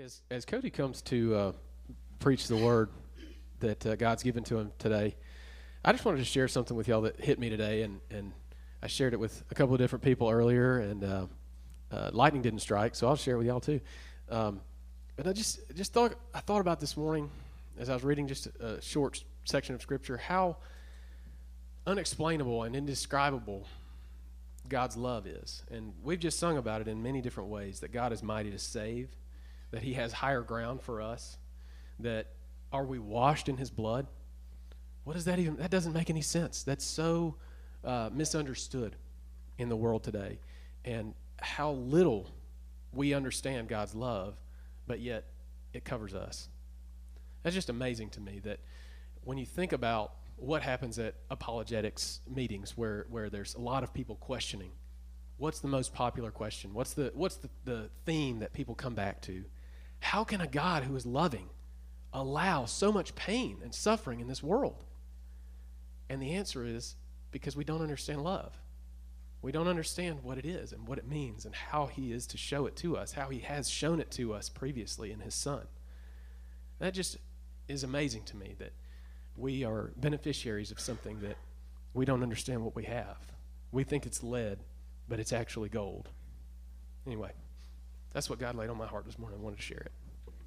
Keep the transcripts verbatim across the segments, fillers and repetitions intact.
As, as Cody comes to uh, preach the word that uh, God's given to him today, I just wanted to share something with y'all that hit me today, and, and I shared it with a couple of different people earlier, and uh, uh, lightning didn't strike, so I'll share it with y'all too. Um, but I just just thought I thought about this morning as I was reading just a, a short section of Scripture, how unexplainable and indescribable God's love is. And we've just sung about it in many different ways, that God is mighty to save, that he has higher ground for us, that are we washed in his blood? What does that even, that doesn't make any sense. That's so uh, misunderstood in the world today. And how little we understand God's love, but yet it covers us. That's just amazing to me, that when you think about what happens at apologetics meetings where, where there's a lot of people questioning, what's the most popular question? What's the what's the, the theme that people come back to? How can a God who is loving allow so much pain and suffering in this world? And the answer is because we don't understand love. We don't understand what it is and what it means and how he is to show it to us, how he has shown it to us previously in his Son. That just is amazing to me, that we are beneficiaries of something that we don't understand what we have. We think it's lead, but it's actually gold. Anyway, that's what God laid on my heart this morning. I wanted to share it.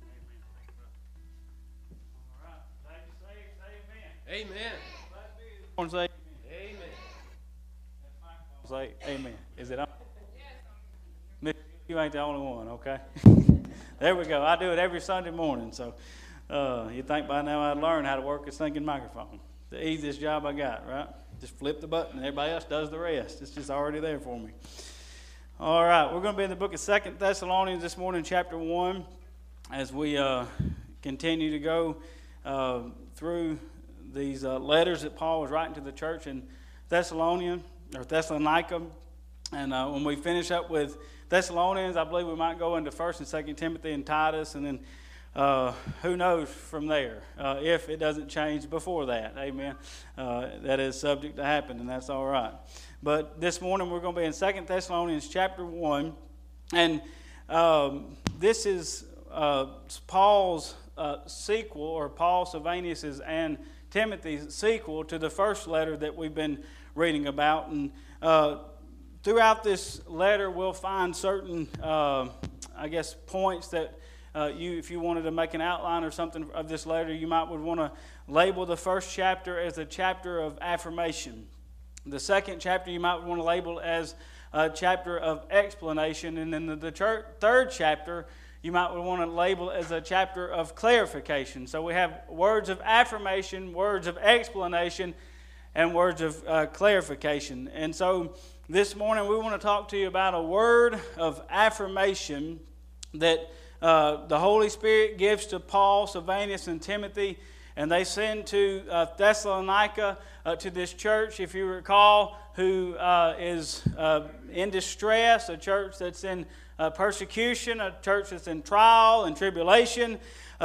All right. Say, say, say amen. Amen. I want to say Amen. Say amen. Is it on? Yes. You ain't the only one, okay? There we go. I do it every Sunday morning. So uh, you'd think by now I'd learn how to work a singing microphone. The easiest job I got, right? Just flip the button and everybody else does the rest. It's just already there for me. All right. We're going to be in the book of Second Thessalonians this morning, chapter one, as we uh, continue to go uh, through these uh, letters that Paul was writing to the church in Thessalonia, or Thessalonica. And uh, when we finish up with Thessalonians, I believe we might go into First and Second Timothy and Titus, and then uh, who knows from there, uh, if it doesn't change before that. Amen. Uh, that is subject to happen, and that's all right. But this morning we're going to be in Second Thessalonians chapter one, and um, this is uh, Paul's uh, sequel, or Paul, Silvanus's, and Timothy's sequel to the first letter that we've been reading about. And uh, throughout this letter, we'll find certain, uh, I guess, points that uh, you, if you wanted to make an outline or something of this letter, you might would want to label the first chapter as a chapter of affirmation. The second chapter you might want to label as a chapter of explanation, and then the, the church, third chapter you might want to label as a chapter of clarification. So we have words of affirmation, words of explanation, and words of uh, clarification. And so this morning we want to talk to you about a word of affirmation that uh, the Holy Spirit gives to Paul, Silvanus, and Timothy, and they send to uh, Thessalonica, uh, to this church, if you recall, who uh, is uh, in distress, a church that's in uh, persecution, a church that's in trial and tribulation,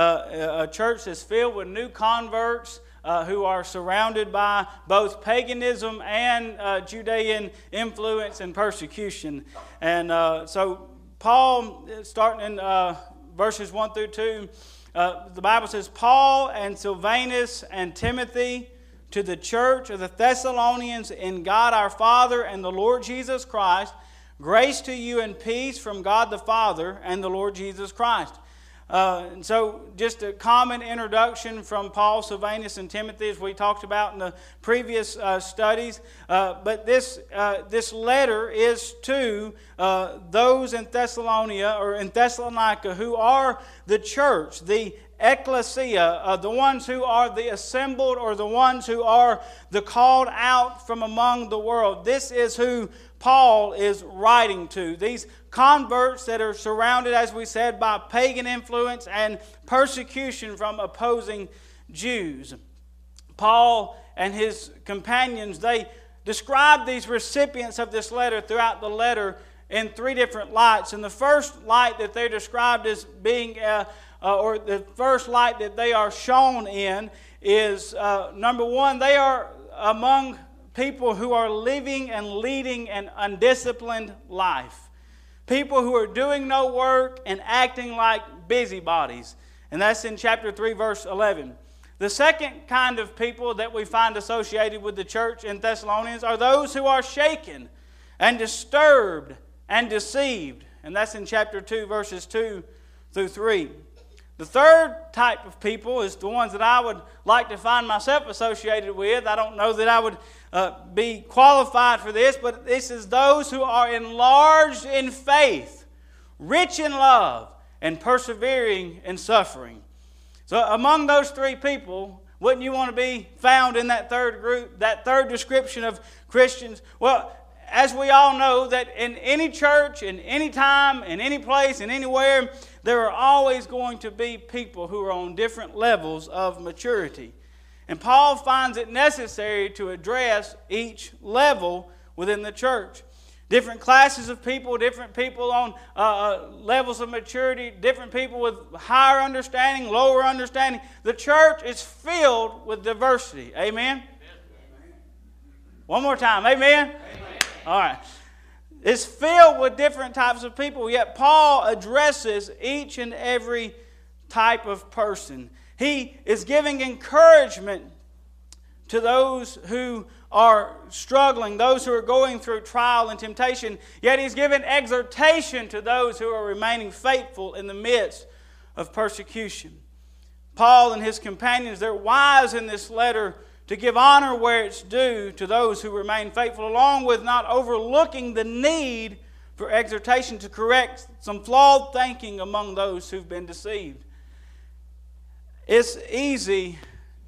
uh, a church that's filled with new converts, Uh, who are surrounded by both paganism and uh, Judean influence and persecution. And uh, so Paul, starting in uh, verses one through two, uh, the Bible says, Paul and Silvanus and Timothy to the church of the Thessalonians in God our Father and the Lord Jesus Christ, grace to you and peace from God the Father and the Lord Jesus Christ. Uh, and so just a common introduction from Paul, Silvanus, and Timothy, as we talked about in the previous uh, studies. Uh, but this uh, this letter is to uh, those in Thessalonica, or in Thessalonica, who are the church, the ecclesia, uh, the ones who are the assembled, or the ones who are the called out from among the world. This is who Paul is writing to. These converts that are surrounded, as we said, by pagan influence and persecution from opposing Jews. Paul and his companions, they describe these recipients of this letter throughout the letter in three different lights. And the first light that they're described as being, uh, uh, or the first light that they are shown in is, uh, number one, they are among people who are living and leading an undisciplined life. people who are doing no work and acting like busybodies. And that's in chapter three, verse eleven. The second kind of people that we find associated with the church in Thessalonians are those who are shaken and disturbed and deceived. And that's in chapter two, verses two through three. The third type of people is the ones that I would like to find myself associated with. I don't know that I would uh, be qualified for this, but this is those who are enlarged in faith, rich in love, and persevering in suffering. So among those three people, wouldn't you want to be found in that third group, that third description of Christians? Well, as we all know, that in any church, in any time, in any place, in anywhere, there are always going to be people who are on different levels of maturity. And Paul finds it necessary to address each level within the church. Different classes of people, different people on uh, levels of maturity, different people with higher understanding, lower understanding. The church is filled with diversity. Amen? Amen. One more time. Amen? Amen. All right. It's filled with different types of people, yet Paul addresses each and every type of person. He is giving encouragement to those who are struggling, those who are going through trial and temptation, yet he's giving exhortation to those who are remaining faithful in the midst of persecution. Paul and his companions, they're wise in this letter to give honor where it's due to those who remain faithful, along with not overlooking the need for exhortation to correct some flawed thinking among those who've been deceived. It's easy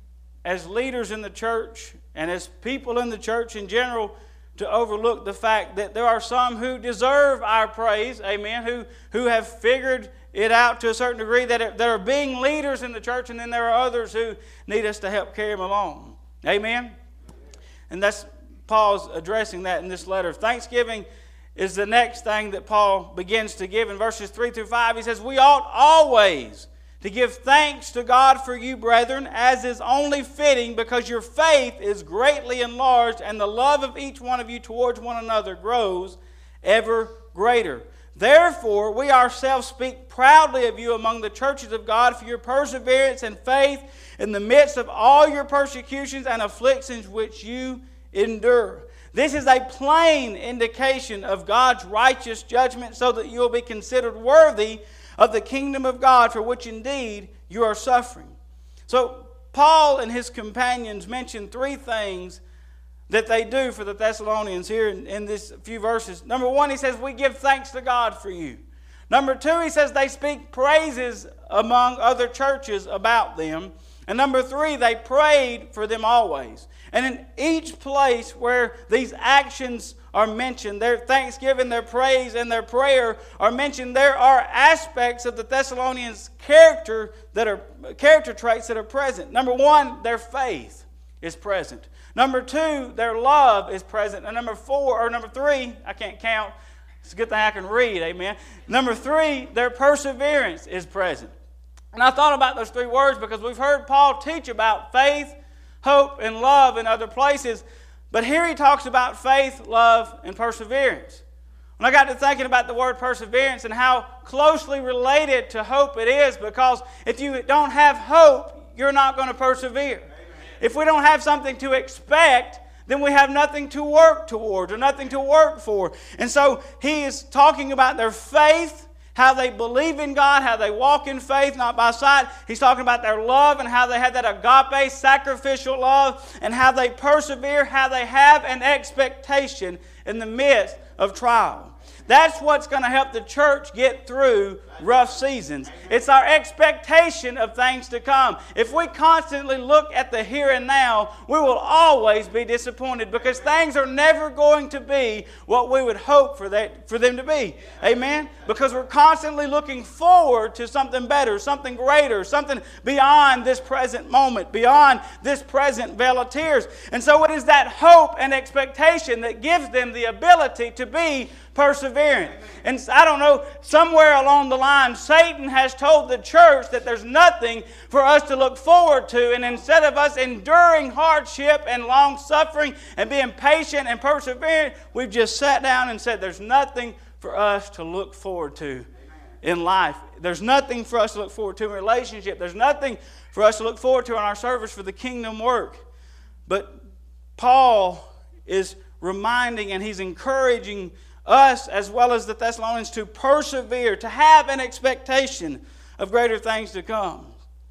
as leaders in the church and as people in the church in general to overlook the fact that there are some who deserve our praise, amen, who, who have figured it out to a certain degree, that are, that are being leaders in the church, and then there are others who need us to help carry them along. Amen? And that's Paul's addressing that in this letter. Thanksgiving is the next thing that Paul begins to give in verses three through five. He says, "We ought always to give thanks to God for you, brethren, as is only fitting, because your faith is greatly enlarged, and the love of each one of you towards one another grows ever greater. Therefore, we ourselves speak proudly of you among the churches of God for your perseverance and faith in the midst of all your persecutions and afflictions which you endure." This is a plain indication of God's righteous judgment, so that you will be considered worthy of the kingdom of God, for which indeed you are suffering. So Paul and his companions mention three things that they do for the Thessalonians here in, in these few verses. Number one, he says, we give thanks to God for you. Number two, he says they speak praises among other churches about them. And number three, they prayed for them always. And in each place where these actions are mentioned, their thanksgiving, their praise, and their prayer are mentioned, there are aspects of the Thessalonians' character that are character traits that are present. Number one, their faith is present. Number two, their love is present. And number four, or number three, I can't count. It's a good thing I can read, amen. Number three, their perseverance is present. And I thought about those three words because we've heard Paul teach about faith, hope, and love in other places. But here he talks about faith, love, and perseverance. When I got to thinking about the word perseverance and how closely related to hope it is, because if you don't have hope, you're not going to persevere. Amen. If we don't have something to expect, then we have nothing to work towards or nothing to work for. And so he is talking about their faith, how they believe in God, how they walk in faith, not by sight. He's talking about their love and how they have that agape, sacrificial love, and how they persevere, how they have an expectation in the midst of trial. That's what's going to help the church get through rough seasons. It's our expectation of things to come. If we constantly look at the here and now, we will always be disappointed because things are never going to be what we would hope for that for them to be. Amen? Because we're constantly looking forward to something better, something greater, something beyond this present moment, beyond this present veil of tears. And so it is that hope and expectation that gives them the ability to be perseverant. And I don't know, somewhere along the line, Satan has told the church that there's nothing for us to look forward to. And instead of us enduring hardship and long suffering and being patient and perseverant, we've just sat down and said there's nothing for us to look forward to in life. There's nothing for us to look forward to in relationship. There's nothing for us to look forward to in our service for the kingdom work. But Paul is reminding and he's encouraging us as well as the Thessalonians to persevere, to have an expectation of greater things to come.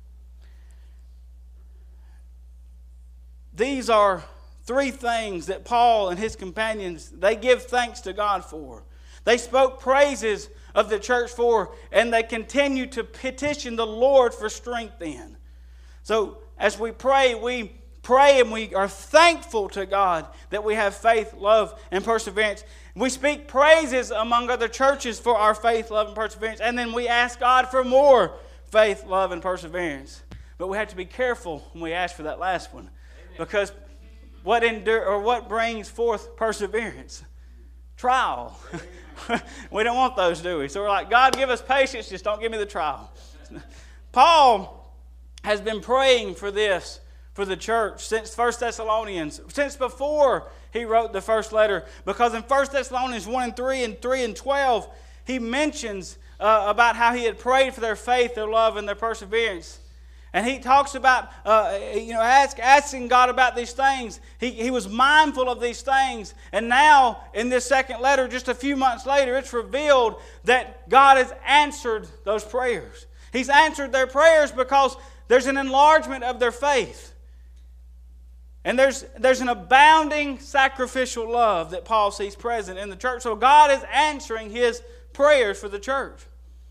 These are three things that Paul and his companions, they give thanks to God for. They spoke praises of the church for, and they continue to petition the Lord for strength in. So as we pray, we pray and we are thankful to God that we have faith, love, and perseverance. We speak praises among other churches for our faith, love, and perseverance, and then we ask God for more faith, love, and perseverance. But we have to be careful when we ask for that last one, because what endure or what brings forth perseverance? Trial. We don't want those, do we? So we're like, God, give us patience, just don't give me the trial. Paul has been praying for this for the church since First Thessalonians, since before he wrote the first letter, because in First Thessalonians one and three and three and twelve, he mentions uh, about how he had prayed for their faith, their love, and their perseverance. And he talks about, uh, you know, ask, asking God about these things. He, he was mindful of these things. And now, in this second letter, just a few months later, it's revealed that God has answered those prayers. He's answered their prayers because there's an enlargement of their faith. And there's, there's an abounding sacrificial love that Paul sees present in the church. So God is answering his prayers for the church.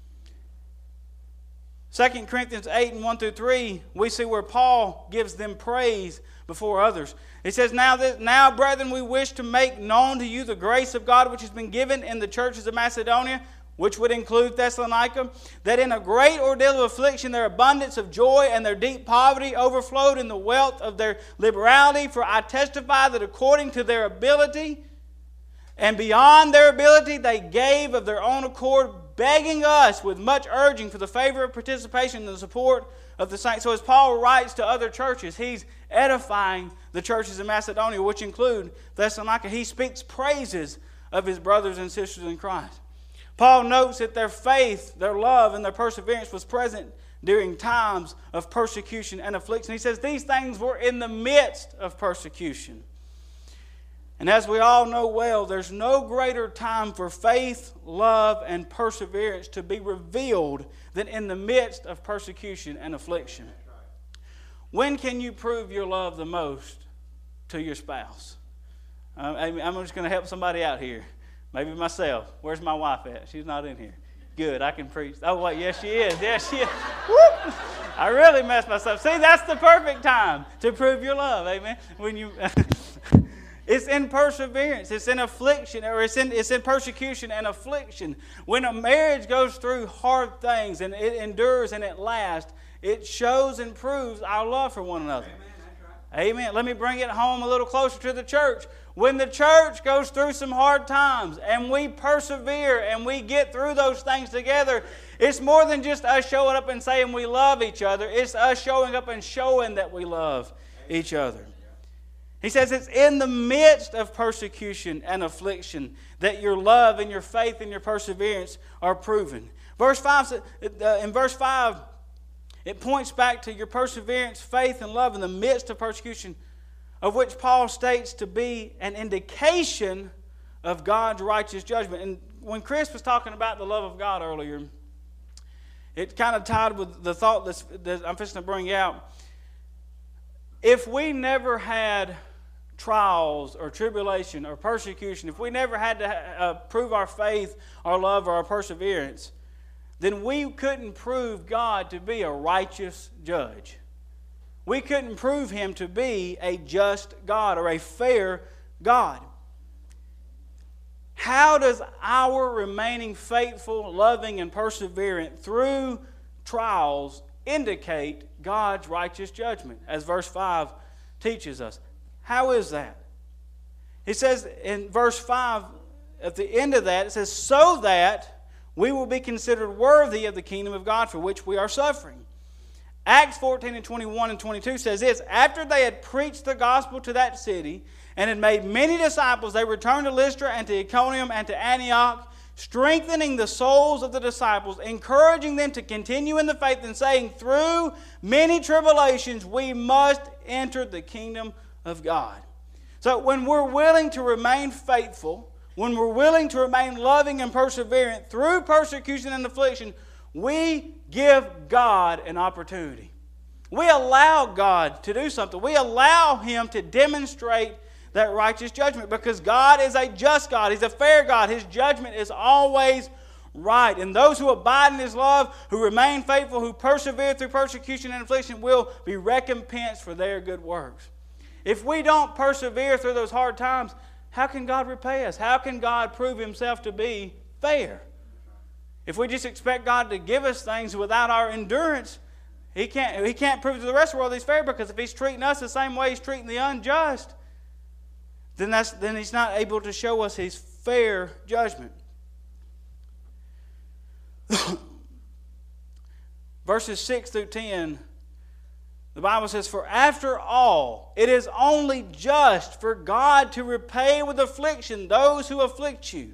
Second Corinthians eight and one through three, we see where Paul gives them praise before others. It says, now, that, now, brethren, we wish to make known to you the grace of God which has been given in the churches of Macedonia, which would include Thessalonica, that in a great ordeal of affliction their abundance of joy and their deep poverty overflowed in the wealth of their liberality. For I testify that according to their ability and beyond their ability they gave of their own accord, begging us with much urging for the favor of participation in the support of the saints. So as Paul writes to other churches, he's edifying the churches in Macedonia, which include Thessalonica. He speaks praises of his brothers and sisters in Christ. Paul notes that their faith, their love, and their perseverance was present during times of persecution and affliction. He says these things were in the midst of persecution. And as we all know well, there's no greater time for faith, love, and perseverance to be revealed than in the midst of persecution and affliction. When can you prove your love the most to your spouse? Uh, I'm just going to help somebody out here. Maybe myself. Where's my wife at? She's not in here. Good, I can preach. Oh, wait, yes, she is. Yes, she is. Whoop! I really messed myself. See, that's the perfect time to prove your love, amen? When you... It's in perseverance, it's in affliction, or it's in, it's in persecution and affliction. When a marriage goes through hard things and it endures and it lasts, it shows and proves our love for one another. Amen. That's right. Amen. Let me bring it home a little closer to the church. When the church goes through some hard times and we persevere and we get through those things together, it's more than just us showing up and saying we love each other. It's us showing up and showing that we love each other. He says it's in the midst of persecution and affliction that your love and your faith and your perseverance are proven. Verse five, in verse five, it points back to your perseverance, faith, and love in the midst of persecution, of which Paul states to be an indication of God's righteous judgment. And when Chris was talking about the love of God earlier, it kind of tied with the thought that's, that I'm fixing to bring out. If we never had trials or tribulation or persecution, if we never had to uh, prove our faith, our love, or our perseverance, then we couldn't prove God to be a righteous judge. We couldn't prove Him to be a just God or a fair God. How does our remaining faithful, loving, and perseverant through trials indicate God's righteous judgment, as verse five teaches us? How is that? He says in verse five, at the end of that, it says, so that we will be considered worthy of the kingdom of God for which we are suffering. Acts fourteen and twenty-one and twenty-two says this, after they had preached the gospel to that city and had made many disciples, they returned to Lystra and to Iconium and to Antioch, strengthening the souls of the disciples, encouraging them to continue in the faith, and saying, through many tribulations we must enter the kingdom of God. So when we're willing to remain faithful, when we're willing to remain loving and perseverant through persecution and affliction, we give God an opportunity. We allow God to do something. We allow Him to demonstrate that righteous judgment, because God is a just God. He's a fair God. His judgment is always right. And those who abide in His love, who remain faithful, who persevere through persecution and affliction, will be recompensed for their good works. If we don't persevere through those hard times, how can God repay us? How can God prove Himself to be fair? If we just expect God to give us things without our endurance, He can't, he can't prove to the rest of the world He's fair, because if He's treating us the same way He's treating the unjust, then, that's, then He's not able to show us His fair judgment. Verses six through ten, the Bible says, for after all, it is only just for God to repay with affliction those who afflict you.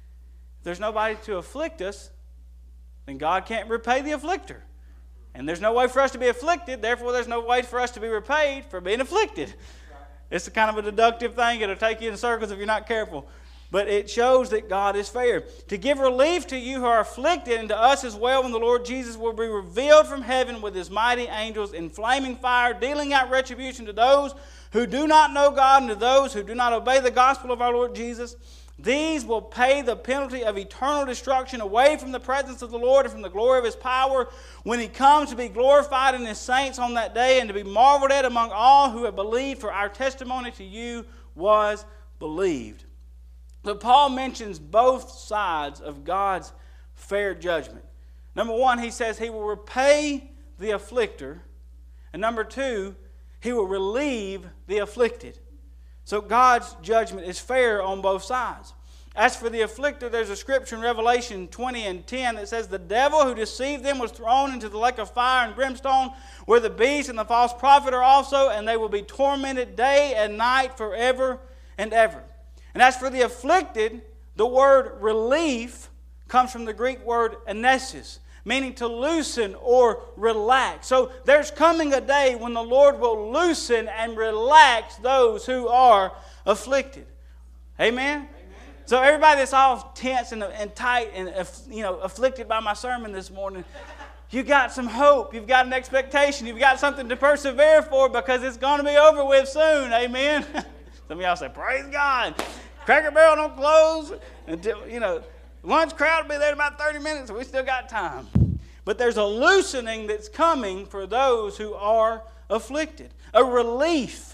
If there's nobody to afflict us, then God can't repay the afflictor. And there's no way for us to be afflicted, therefore there's no way for us to be repaid for being afflicted. It's a kind of a deductive thing. It'll take you in circles if you're not careful. But it shows that God is fair. To give relief to you who are afflicted, and to us as well, when the Lord Jesus will be revealed from heaven with His mighty angels in flaming fire, dealing out retribution to those who do not know God and to those who do not obey the gospel of our Lord Jesus. These will pay the penalty of eternal destruction away from the presence of the Lord and from the glory of His power, when He comes to be glorified in His saints on that day, and to be marveled at among all who have believed, for our testimony to you was believed. So Paul mentions both sides of God's fair judgment. Number one, he says He will repay the afflictor. And number two, He will relieve the afflicted. So God's judgment is fair on both sides. As for the afflictor, there's a scripture in Revelation twenty and ten that says, the devil who deceived them was thrown into the lake of fire and brimstone, where the beast and the false prophet are also, and they will be tormented day and night forever and ever. And as for the afflicted, the word relief comes from the Greek word anesis, meaning to loosen or relax. So there's coming a day when the Lord will loosen and relax those who are afflicted. Amen? Amen. So everybody that's all tense and, and tight and you know afflicted by my sermon this morning, you got some hope. You've got an expectation. You've got something to persevere for, because it's going to be over with soon. Amen? Some of y'all say, praise God. Cracker Barrel don't close until, you know, lunch crowd will be there in about thirty minutes, so we still got time. But there's a loosening that's coming for those who are afflicted. A relief.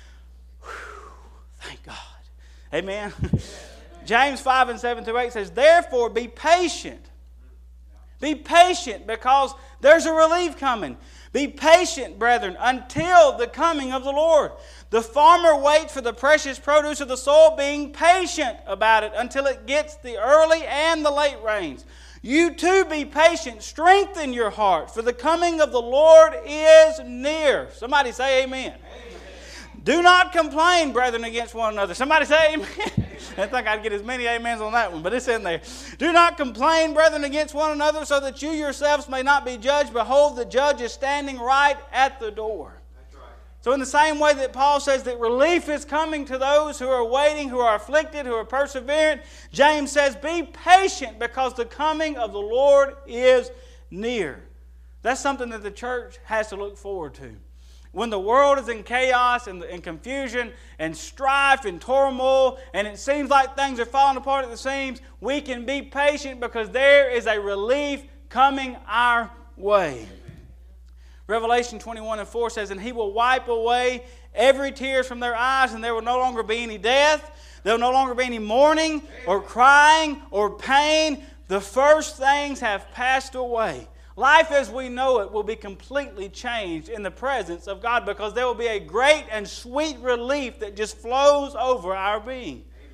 Whew, thank God. Amen. James five and seven through eight says, therefore be patient. Be patient, because there's a relief coming. Be patient, brethren, until the coming of the Lord. The farmer waits for the precious produce of the soil, being patient about it until it gets the early and the late rains. You too be patient. Strengthen your heart, for the coming of the Lord is near. Somebody say amen. Amen. Do not complain, brethren, against one another. Somebody say amen. I think I'd get as many amens on that one, but it's in there. Do not complain, brethren, against one another, so that you yourselves may not be judged. Behold, the judge is standing right at the door. That's right. So in the same way that Paul says that relief is coming to those who are waiting, who are afflicted, who are perseverant, James says, be patient, because the coming of the Lord is near. That's something that the church has to look forward to. When the world is in chaos and, and confusion and strife and turmoil, and it seems like things are falling apart at the seams, we can be patient, because there is a relief coming our way. Revelation twenty-one and four says, and He will wipe away every tear from their eyes, and there will no longer be any death. There will no longer be any mourning or crying or pain. The first things have passed away. Life as we know it will be completely changed in the presence of God, because there will be a great and sweet relief that just flows over our being. Amen.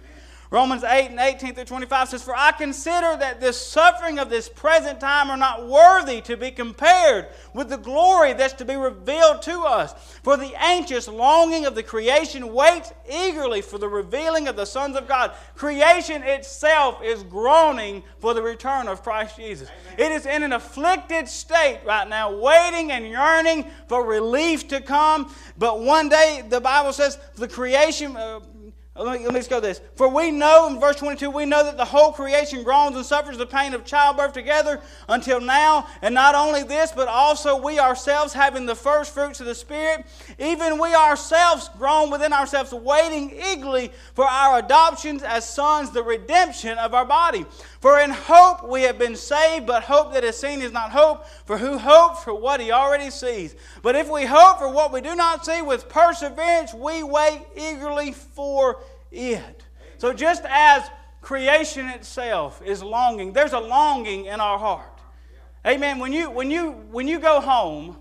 Romans eight and eighteen through twenty-five says, "For I consider that the suffering of this present time are not worthy to be compared with the glory that's to be revealed to us. For the anxious longing of the creation waits eagerly for the revealing of the sons of God." Creation itself is groaning for the return of Christ Jesus. Amen. It is in an afflicted state right now, waiting and yearning for relief to come. But one day, the Bible says, the creation... Uh, Let me, let me just go this. "For we know," in verse twenty-two, "we know that the whole creation groans and suffers the pain of childbirth together until now. And not only this, but also we ourselves, having the first fruits of the Spirit, even we ourselves groan within ourselves, waiting eagerly for our adoptions as sons, the redemption of our body. For in hope we have been saved, but hope that is seen is not hope. For who hopes for what he already sees? But if we hope for what we do not see, with perseverance we wait eagerly for it." So just as creation itself is longing, there's a longing in our heart. Amen. When you when you when you go home,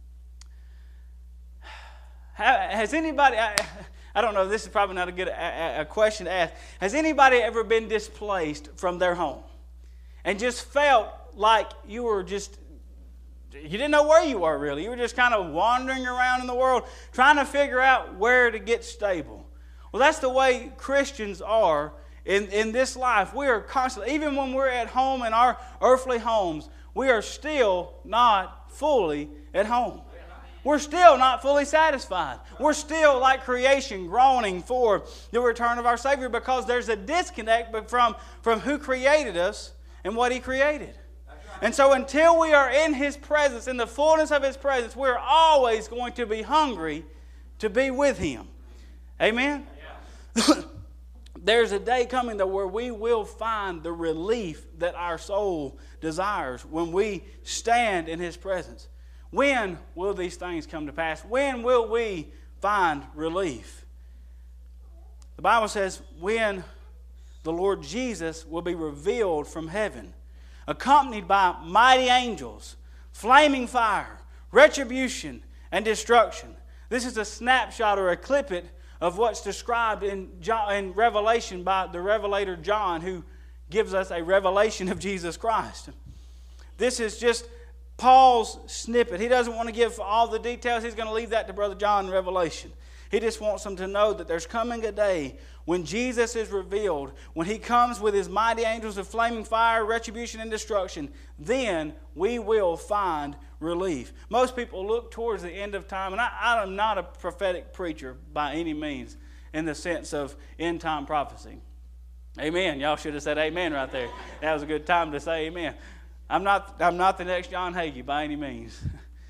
has anybody? I, I don't know. This is probably not a good a, a question to ask. Has anybody ever been displaced from their home and just felt like you were just you didn't know where you were really? You were just kind of wandering around in the world trying to figure out where to get stable. Well, that's the way Christians are in, in this life. We are constantly, even when we're at home in our earthly homes, we are still not fully at home. We're still not fully satisfied. We're still like creation, groaning for the return of our Savior, because there's a disconnect from, from who created us and what He created. And so until we are in His presence, in the fullness of His presence, we're always going to be hungry to be with Him. Amen? There's a day coming though where we will find the relief that our soul desires when we stand in His presence. When will these things come to pass? When will we find relief? The Bible says when the Lord Jesus will be revealed from heaven, accompanied by mighty angels, flaming fire, retribution, and destruction. This is a snapshot or a clippet of what's described in, John, in Revelation by the Revelator John, who gives us a revelation of Jesus Christ. This is just Paul's snippet. He doesn't want to give all the details. He's going to leave that to Brother John in Revelation. He just wants them to know that there's coming a day when Jesus is revealed, when He comes with His mighty angels of flaming fire, retribution, and destruction. Then we will find relief. Most people look towards the end of time, and I, I am not a prophetic preacher by any means in the sense of end time prophecy. Amen. Y'all should have said amen right there. That was a good time to say amen. I'm not, I'm not the next John Hagee by any means.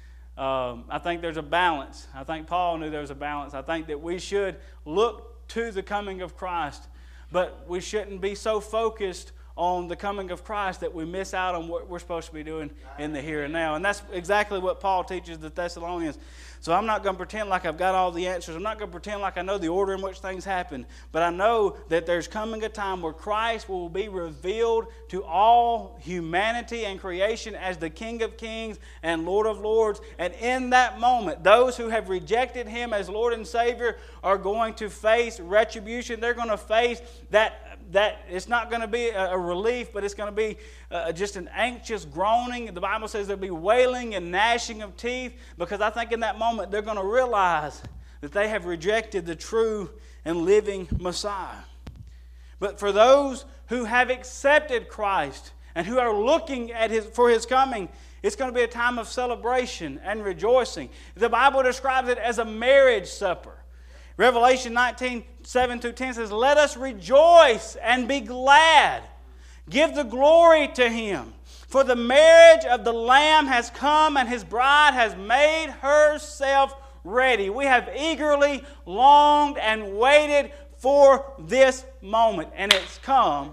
Um, I think there's a balance. I think Paul knew there was a balance. I think that we should look to the coming of Christ, but we shouldn't be so focused on the coming of Christ that we miss out on what we're supposed to be doing in the here and now. And that's exactly what Paul teaches the Thessalonians. So I'm not going to pretend like I've got all the answers. I'm not going to pretend like I know the order in which things happen. But I know that there's coming a time where Christ will be revealed to all humanity and creation as the King of Kings and Lord of Lords. And in that moment, those who have rejected Him as Lord and Savior are going to face retribution. They're going to face that that it's not going to be a relief, but it's going to be uh, just an anxious groaning. The Bible says there'll be wailing and gnashing of teeth, because I think in that moment they're going to realize that they have rejected the true and living Messiah. But for those who have accepted Christ and who are looking at his, for His coming, it's going to be a time of celebration and rejoicing. The Bible describes it as a marriage supper. Revelation nineteen, seven through ten says, "Let us rejoice and be glad. Give the glory to Him. For the marriage of the Lamb has come, and His bride has made herself ready." We have eagerly longed and waited for this moment, and it's come.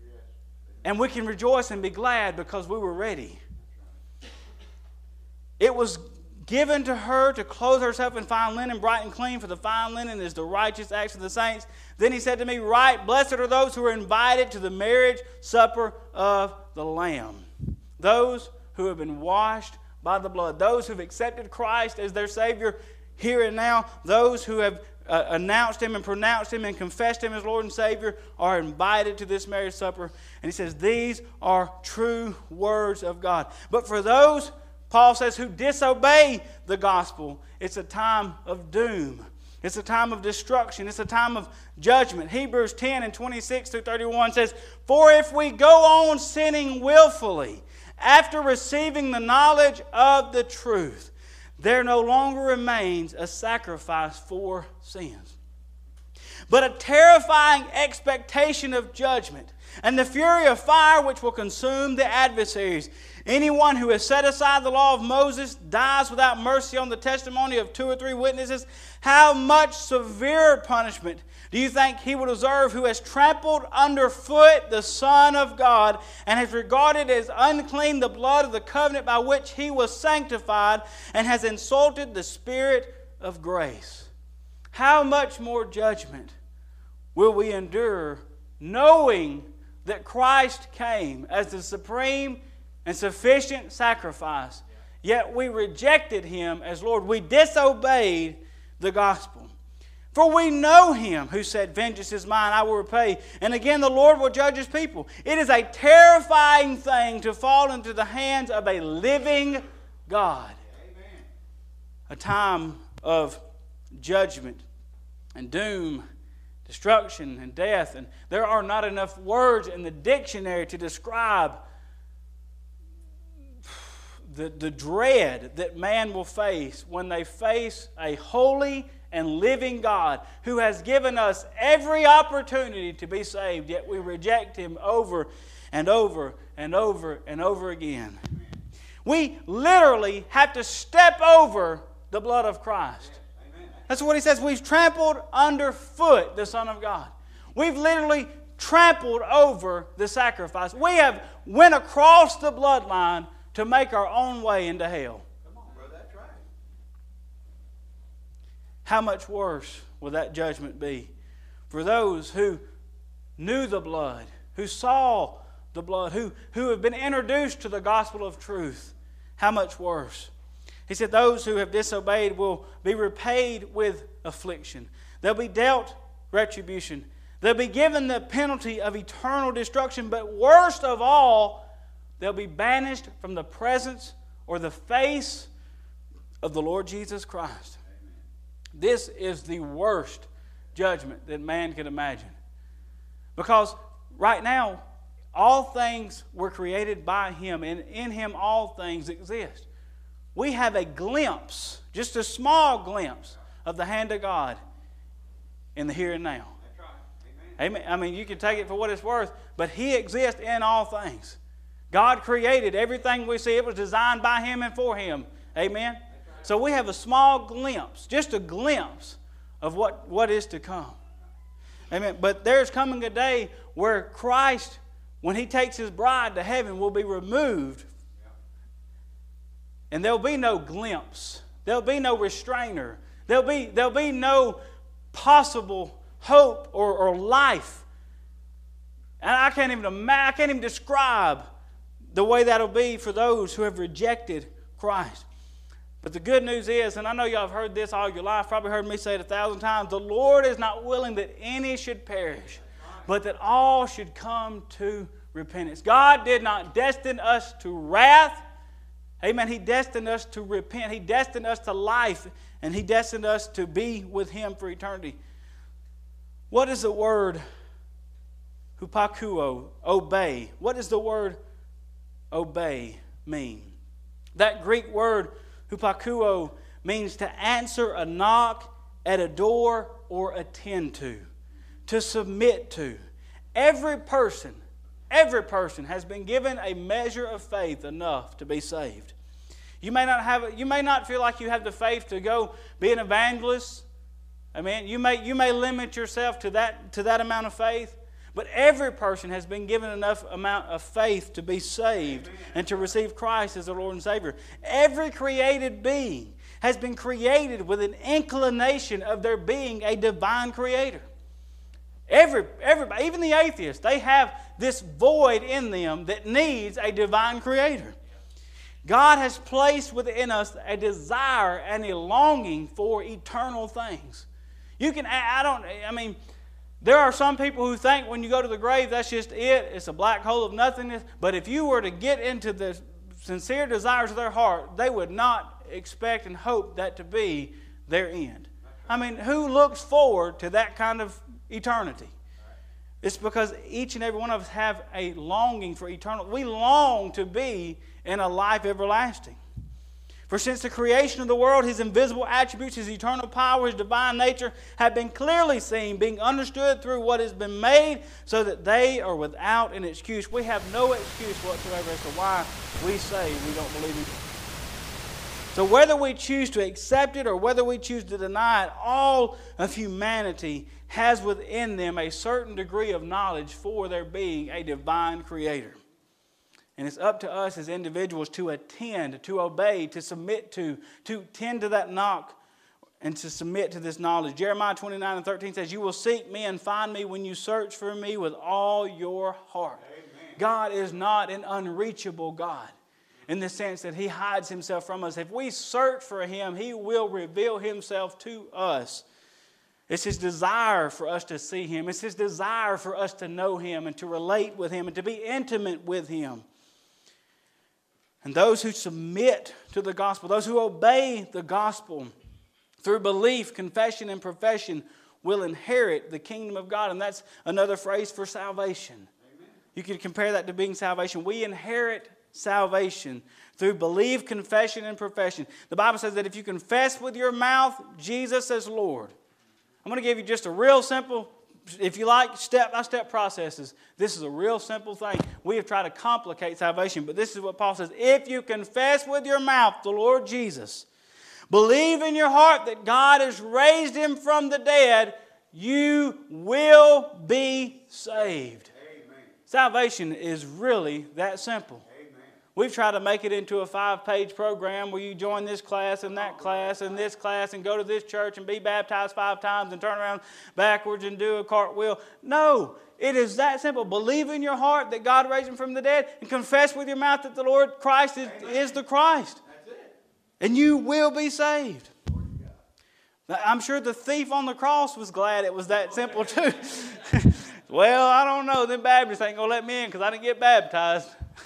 And we can rejoice and be glad because we were ready. It was given to her to clothe herself in fine linen, bright and clean, for the fine linen is the righteous acts of the saints. Then He said to me, "Right, blessed are those who are invited to the marriage supper of the Lamb." Those who have been washed by the blood, those who have accepted Christ as their Savior here and now, those who have uh, announced Him and pronounced Him and confessed Him as Lord and Savior are invited to this marriage supper. And he says, these are true words of God. But for those, Paul says, who disobey the gospel, it's a time of doom. It's a time of destruction. It's a time of judgment. Hebrews ten and twenty-six through thirty-one says, for if we go on sinning willfully, after receiving the knowledge of the truth, there no longer remains a sacrifice for sins, but a terrifying expectation of judgment and the fury of fire which will consume the adversaries. Anyone who has set aside the law of Moses dies without mercy on the testimony of two or three witnesses. How much severer punishment do you think he will deserve who has trampled underfoot the Son of God and has regarded as unclean the blood of the covenant by which he was sanctified and has insulted the Spirit of grace? How much more judgment will we endure, knowing that Christ came as the supreme and sufficient sacrifice, yet we rejected Him as Lord. We disobeyed the gospel. For we know Him who said, vengeance is mine, I will repay. And again, the Lord will judge His people. It is a terrifying thing to fall into the hands of a living God. Amen. A time of judgment and doom, destruction and death. And there are not enough words in the dictionary to describe the, the dread that man will face when they face a holy and living God who has given us every opportunity to be saved, yet we reject Him over and over and over and over again. We literally have to step over the blood of Christ. That's what he says. We've trampled underfoot the Son of God. We've literally trampled over the sacrifice. We have went across the bloodline to make our own way into hell. Come on, bro, that's right. How much worse will that judgment be for those who knew the blood, who saw the blood, who, who have been introduced to the gospel of truth? How much worse? He said those who have disobeyed will be repaid with affliction. They'll be dealt retribution. They'll be given the penalty of eternal destruction. But worst of all, they'll be banished from the presence or the face of the Lord Jesus Christ. Amen. This is the worst judgment that man could imagine. Because right now, all things were created by Him, and in Him all things exist. We have a glimpse, just a small glimpse, of the hand of God in the here and now. That's right. Amen. Amen. I mean, you can take it for what it's worth, but He exists in all things. God created everything we see. It was designed by Him and for Him. Amen. Right. So we have a small glimpse, just a glimpse of what, what is to come. Amen. But there's coming a day where Christ, when He takes His bride to heaven, will be removed. And there'll be no glimpse. There'll be no restrainer. There'll be, there'll be no possible hope or, or life. And I can't even imagine, I can't even describe the way that'll be for those who have rejected Christ. But the good news is, and I know y'all have heard this all your life, probably heard me say it a thousand times, the Lord is not willing that any should perish, but that all should come to repentance. God did not destine us to wrath. Amen. He destined us to repent. He destined us to life. And He destined us to be with Him for eternity. What is the word hupakuo, obey? What does the word obey mean? That Greek word hupakuo means to answer a knock at a door or attend to. To submit to. Every person Every person has been given a measure of faith enough to be saved. You may not have, you may not feel like you have the faith to go be an evangelist. I mean, you may you may limit yourself to that to that amount of faith. But every person has been given enough amount of faith to be saved and to receive Christ as their Lord and Savior. Every created being has been created with an inclination of there being a divine Creator. Every, everybody, even the atheists, they have this void in them that needs a divine Creator. God has placed within us a desire and a longing for eternal things. You can, I don't, I mean, there are some people who think when you go to the grave, that's just it. It's a black hole of nothingness. But if you were to get into the sincere desires of their heart, they would not expect and hope that to be their end. I mean, who looks forward to that kind of eternity? It's because each and every one of us have a longing for eternal. We long to be in a life everlasting. For since the creation of the world, His invisible attributes, His eternal power, His divine nature have been clearly seen, being understood through what has been made, so that they are without an excuse. We have no excuse whatsoever as to why we say we don't believe in God. So whether we choose to accept it or whether we choose to deny it, all of humanity has within them a certain degree of knowledge for there being a divine creator. And it's up to us as individuals to attend, to obey, to submit to, to tend to that knock and to submit to this knowledge. Jeremiah twenty-nine and thirteen says, you will seek me and find me when you search for me with all your heart. Amen. God is not an unreachable God in the sense that He hides Himself from us. If we search for Him, He will reveal Himself to us. It's His desire for us to see Him. It's His desire for us to know Him and to relate with Him and to be intimate with Him. And those who submit to the gospel, those who obey the gospel through belief, confession, and profession will inherit the kingdom of God. And that's another phrase for salvation. Amen. You could compare that to being salvation. We inherit salvation through belief, confession, and profession. The Bible says that if you confess with your mouth Jesus as Lord, I'm going to give you just a real simple, if you like, step-by-step processes. This is a real simple thing. We have tried to complicate salvation, but this is what Paul says. If you confess with your mouth the Lord Jesus, believe in your heart that God has raised Him from the dead, you will be saved. Amen. Salvation is really that simple. We've tried to make it into a five-page program where you join this class and that class and this class and go to this church and be baptized five times and turn around backwards and do a cartwheel. No, it is that simple. Believe in your heart that God raised Him from the dead and confess with your mouth that the Lord Christ is, is the Christ. That's it. And you will be saved. I'm sure the thief on the cross was glad it was that simple too. Well, I don't know. Them Baptists ain't going to let me in because I didn't get baptized.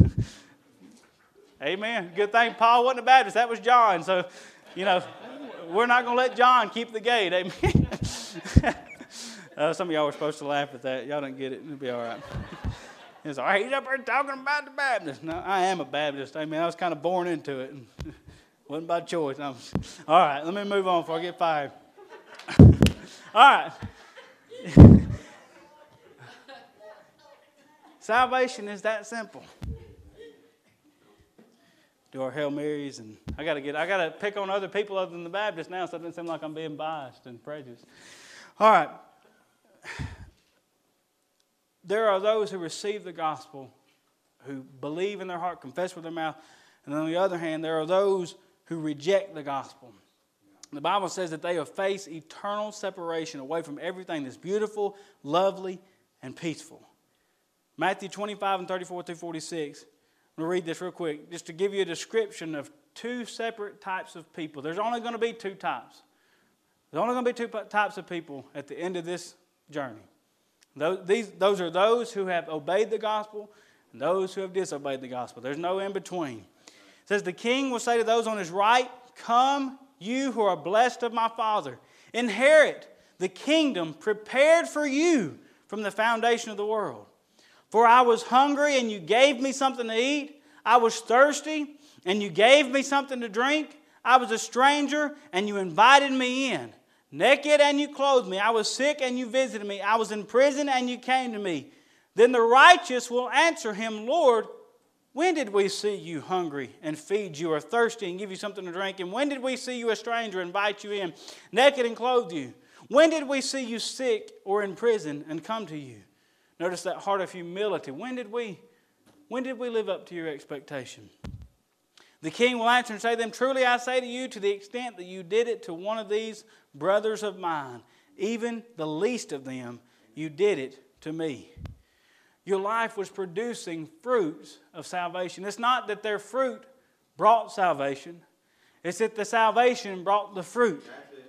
Amen. Good thing Paul wasn't a Baptist. That was John. So, you know, we're not going to let John keep the gate. Amen. uh, some of y'all were supposed to laugh at that. Y'all didn't get it. It'll be all right. It's all right. He's up there talking about the Baptist. No, I am a Baptist. Amen. I was kind of born into it. Wasn't by choice. No. All right. Let me move on before I get fired. All right. Salvation is that simple. Do our Hail Marys, and I got to get, I got to pick on other people other than the Baptists now, so it doesn't seem like I'm being biased and prejudiced. All right. There are those who receive the gospel, who believe in their heart, confess with their mouth, and on the other hand, there are those who reject the gospel. The Bible says that they will face eternal separation away from everything that's beautiful, lovely, and peaceful. Matthew twenty-five and thirty-four through forty-six. I'm going to read this real quick, just to give you a description of two separate types of people. There's only going to be two types. There's only going to be two types of people at the end of this journey. Those, these, those are those who have obeyed the gospel and those who have disobeyed the gospel. There's no in between. It says, the king will say to those on his right, come, you who are blessed of my Father. Inherit the kingdom prepared for you from the foundation of the world. For I was hungry, and you gave me something to eat. I was thirsty, and you gave me something to drink. I was a stranger, and you invited me in. Naked, and you clothed me. I was sick, and you visited me. I was in prison, and you came to me. Then the righteous will answer him, Lord, when did we see you hungry and feed you, or thirsty and give you something to drink? And when did we see you a stranger and invite you in, naked and clothe you? When did we see you sick or in prison and come to you? Notice that heart of humility. When did we, when did we live up to your expectation? The king will answer and say to them, truly I say to you, to the extent that you did it to one of these brothers of mine, even the least of them, you did it to me. Your life was producing fruits of salvation. It's not that their fruit brought salvation. It's that the salvation brought the fruit. That's it. Amen.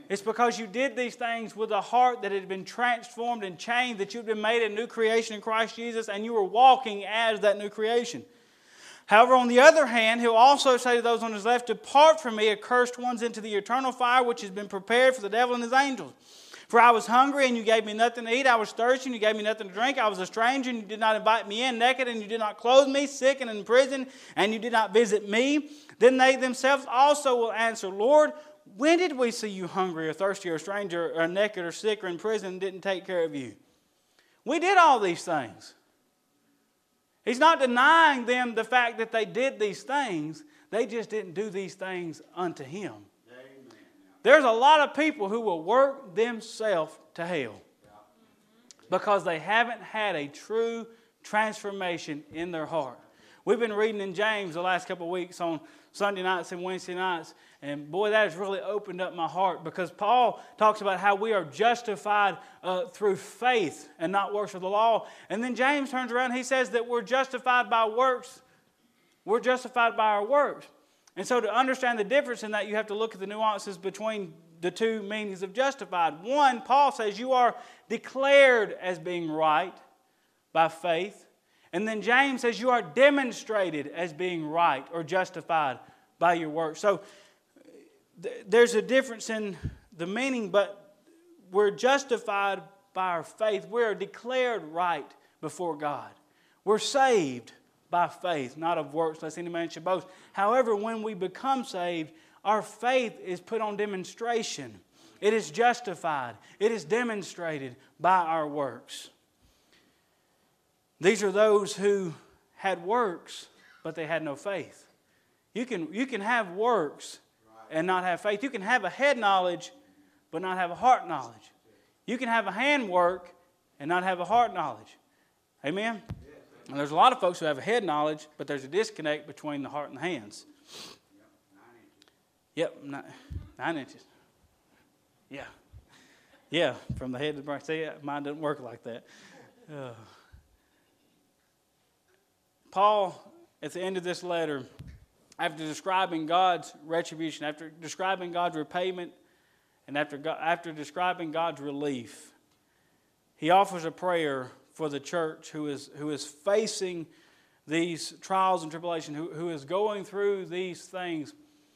It's because you did these things with a heart that had been transformed and changed, that you'd been made a new creation in Christ Jesus, and you were walking as that new creation. However, on the other hand, he'll also say to those on his left, depart from me, accursed ones, into the eternal fire which has been prepared for the devil and his angels. For I was hungry, and you gave me nothing to eat. I was thirsty, and you gave me nothing to drink. I was a stranger, and you did not invite me in. Naked, and you did not clothe me. Sick and in prison, and you did not visit me. Then they themselves also will answer, Lord, when did we see you hungry or thirsty or a stranger or naked or sick or in prison and didn't take care of you? We did all these things. He's not denying them the fact that they did these things. They just didn't do these things unto him. Amen. There's a lot of people who will work themselves to hell because they haven't had a true transformation in their heart. We've been reading in James the last couple of weeks on Sunday nights and Wednesday nights. And boy, that has really opened up my heart because Paul talks about how we are justified uh, through faith and not works of the law. And then James turns around and he says that we're justified by works. We're justified by our works. And so to understand the difference in that, you have to look at the nuances between the two meanings of justified. One, Paul says you are declared as being right by faith. And then James says you are demonstrated as being right or justified by your works. So th- there's a difference in the meaning, but we're justified by our faith. We are declared right before God. We're saved by faith, not of works, lest any man should boast. However, when we become saved, our faith is put on demonstration. It is justified. It is demonstrated by our works. These are those who had works, but they had no faith. You can, you can have works and not have faith. You can have a head knowledge, but not have a heart knowledge. You can have a hand work and not have a heart knowledge. Amen? And there's a lot of folks who have a head knowledge, but there's a disconnect between the heart and the hands. Yep, nine, nine inches. Yeah. Yeah, from the head to the brain. See, mine doesn't work like that. Uh, Paul, at the end of this letter, after describing God's retribution, after describing God's repayment, and after, God, after describing God's relief, he offers a prayer for the church who is, who is facing these trials and tribulation, who, who is going through these things.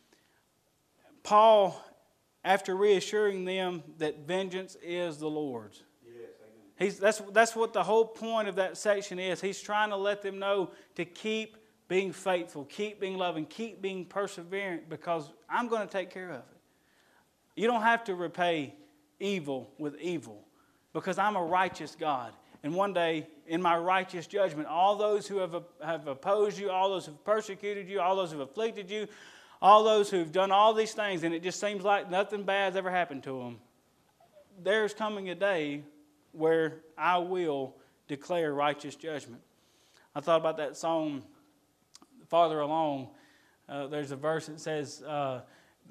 Paul, after reassuring them that vengeance is the Lord's, He's, that's, that's what the whole point of that section is. He's trying to let them know to keep being faithful, keep being loving, keep being perseverant, because I'm going to take care of it. You don't have to repay evil with evil, because I'm a righteous God. And one day, in my righteous judgment, all those who have, have opposed you, all those who have persecuted you, all those who have afflicted you, all those who have done all these things, and it just seems like nothing bad's ever happened to them, there's coming a day where I will declare righteous judgment. I thought about that song, Farther Along. Uh, there's a verse that says, uh,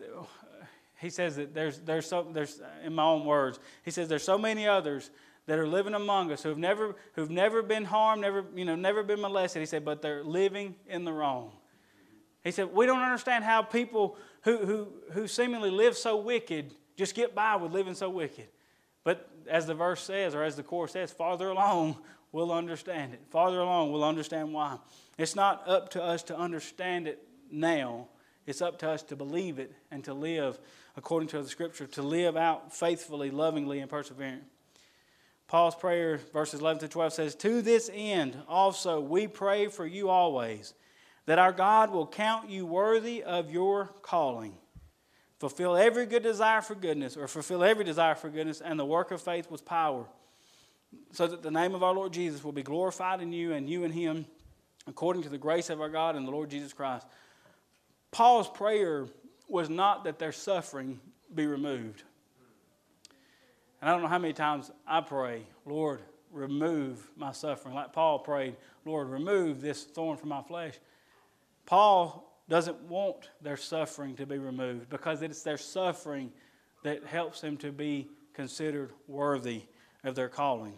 he says that there's, there's, so, there's, in my own words, he says there's so many others that are living among us who've never, who've never been harmed, never, you know, never been molested. He said, but they're living in the wrong. He said, we don't understand how people who, who, who seemingly live so wicked just get by with living so wicked. But as the verse says, or as the chorus says, farther along, we'll understand it. Farther along, we'll understand why. It's not up to us to understand it now. It's up to us to believe it and to live according to the Scripture, to live out faithfully, lovingly, and persevering. Paul's prayer, verses eleven to twelve, says, to this end also we pray for you always, that our God will count you worthy of your calling. Fulfill every good desire for goodness, or fulfill every desire for goodness, and the work of faith with power, so that the name of our Lord Jesus will be glorified in you and you in him, according to the grace of our God and the Lord Jesus Christ. Paul's prayer was not that their suffering be removed. And I don't know how many times I pray, Lord, remove my suffering. Like Paul prayed, Lord, remove this thorn from my flesh. Paul doesn't want their suffering to be removed, because it's their suffering that helps them to be considered worthy of their calling.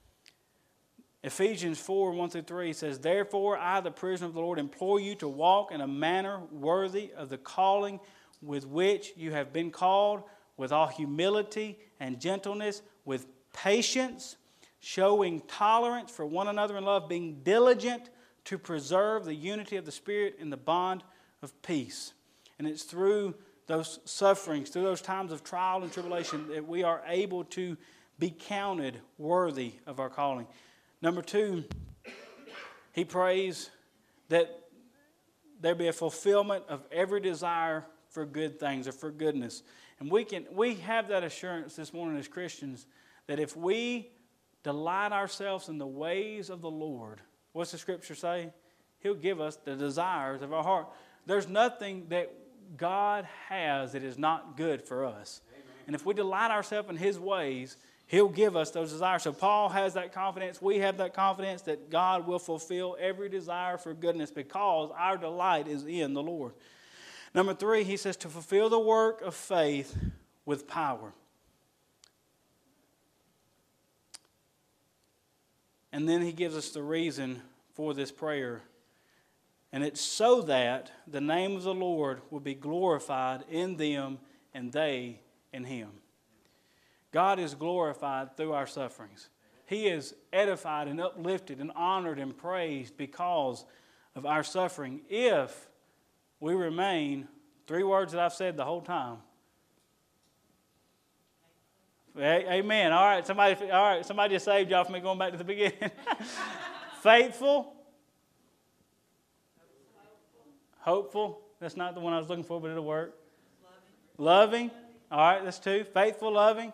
Ephesians four, one through three says, therefore I, the prisoner of the Lord, implore you to walk in a manner worthy of the calling with which you have been called, with all humility and gentleness, with patience, showing tolerance for one another in love, being diligent to preserve the unity of the Spirit in the bond of peace. And it's through those sufferings, through those times of trial and tribulation, that we are able to be counted worthy of our calling. Number two, he prays that there be a fulfillment of every desire for good things or for goodness. And we can we have that assurance this morning as Christians that if we delight ourselves in the ways of the Lord, what's the Scripture say? He'll give us the desires of our heart. There's nothing that God has that is not good for us. Amen. And if we delight ourselves in His ways, He'll give us those desires. So Paul has that confidence. We have that confidence that God will fulfill every desire for goodness because our delight is in the Lord. Number three, he says to fulfill the work of faith with power. And then he gives us the reason for this prayer. And it's so that the name of the Lord will be glorified in them and they in Him. God is glorified through our sufferings. He is edified and uplifted and honored and praised because of our suffering if we remain, three words that I've said the whole time. Amen. All right, somebody, all right, somebody just saved y'all from me going back to the beginning. Faithful. Hopeful. That's not the one I was looking for, but it'll work. Loving. Loving. All right, that's two. Faithful, loving.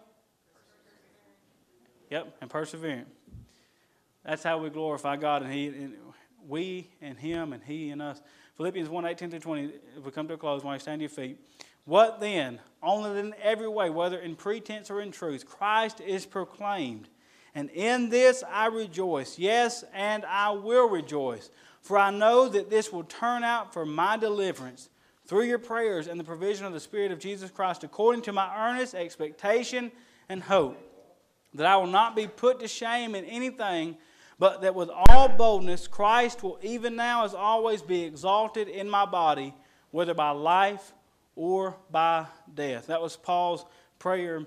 Yep, and perseverant. That's how we glorify God, and He, and we and Him, and He and us. Philippians one, eighteen through twenty, if we come to a close, while you stand to your feet. What then? Only in every way, whether in pretense or in truth, Christ is proclaimed. And in this I rejoice. Yes, and I will rejoice. For I know that this will turn out for my deliverance through your prayers and the provision of the Spirit of Jesus Christ, according to my earnest expectation and hope, that I will not be put to shame in anything, but that with all boldness Christ will even now as always be exalted in my body, whether by life or by death. That was Paul's prayer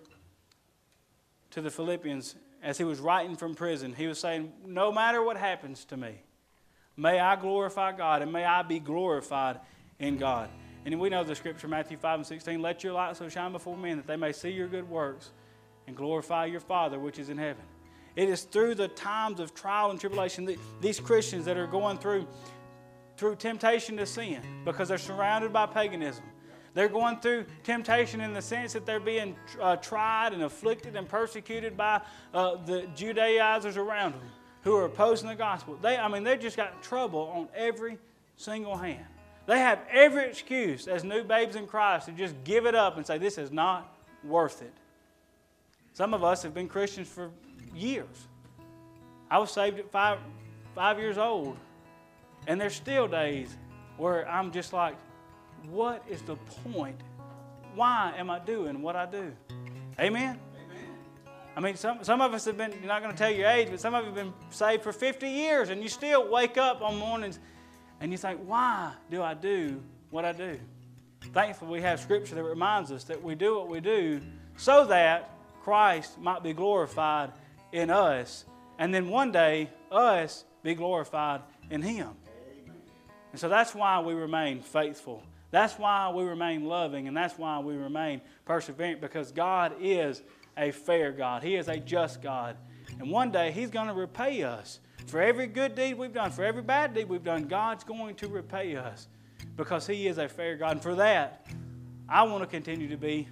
to the Philippians as he was writing from prison. He was saying, no matter what happens to me, may I glorify God and may I be glorified in God. And we know the Scripture, Matthew five and sixteen, let your light so shine before men that they may see your good works and glorify your Father which is in heaven. It is through the times of trial and tribulation that these Christians that are going through, through temptation to sin because they're surrounded by paganism. They're going through temptation in the sense that they're being uh, tried and afflicted and persecuted by uh, the Judaizers around them who are opposing the gospel. They, I mean, they've just got trouble on every single hand. They have every excuse as new babes in Christ to just give it up and say, this is not worth it. Some of us have been Christians for years. I was saved at five, five years old. And there's still days where I'm just like, what is the point? Why am I doing what I do? Amen? Amen. I mean, some, some of us have been, you're not going to tell your age, but some of you have been saved for fifty years and you still wake up on mornings and you think, why do I do what I do? Thankfully, we have Scripture that reminds us that we do what we do so that Christ might be glorified in us, and then one day us be glorified in Him. Amen. And so that's why we remain faithful. That's why we remain loving, and that's why we remain perseverant, because God is a fair God. He is a just God. And one day He's going to repay us. For every good deed we've done, for every bad deed we've done, God's going to repay us because He is a fair God. And for that, I want to continue to be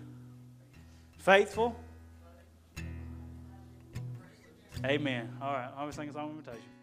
faithful. Amen. All right. I always think it's on invitation.